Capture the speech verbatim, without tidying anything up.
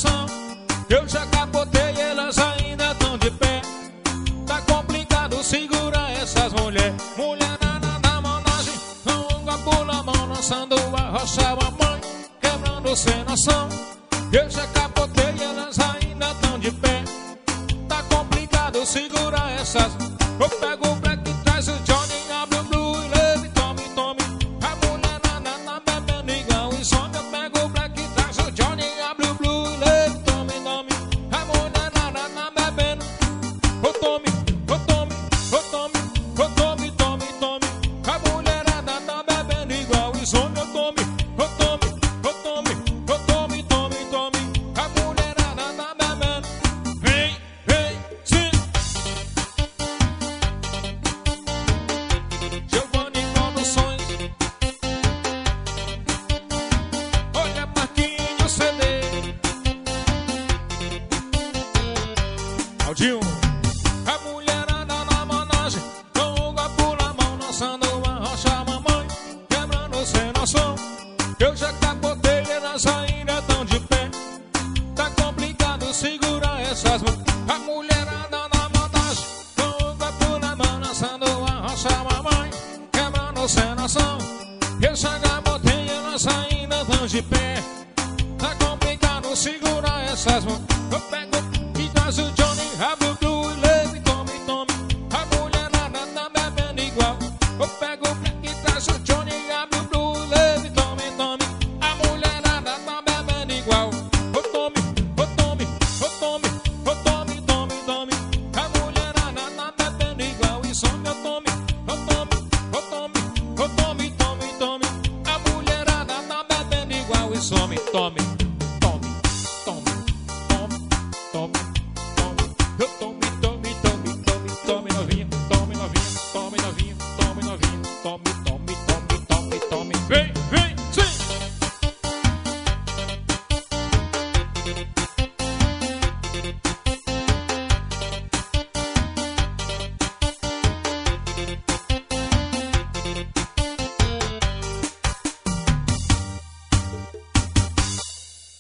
noção. Eu já capotei e elas ainda tão de pé. Tá complicado segurar essas mulheres. Mulherada na managem, com um copo na mão, lançando a rocha mamãe, quebrando sem noção. Eu já capotei e elas ainda tão de pé. Tá complicado segurar essas. Eu pego o black e traz o Johnny, abre o blue e leve, tome, tome. A mulherada na bebendo igual e some. Eu pego o black e traz o Johnny, abre o blue e leve, tome, tome. A mulherada na bebendo. Ô tome, ô tome, ô tome, ô tome, tome, tome. A mulherada tá bebendo igual e some. Eu tome, ô tome, ô tome, ô tome, tome, tome. A mulherada tá bebendo. Vem, vem, sim. Giovanni Produções. Olha Marquinhos C D. Aldinho. A mulherada na managem, com o copo na mão, lançando uma rocha mamãe, quebrando sem noção. Eu já capotei e elas ainda tão de pé. Tá complicado segurar essas mãos. A mulherada na managem, com o copo na mão, lançando uma rocha mamãe, quebrando sem noção. Eu já capotei e elas ainda tão de pé. Tá complicado segurar essas mãos.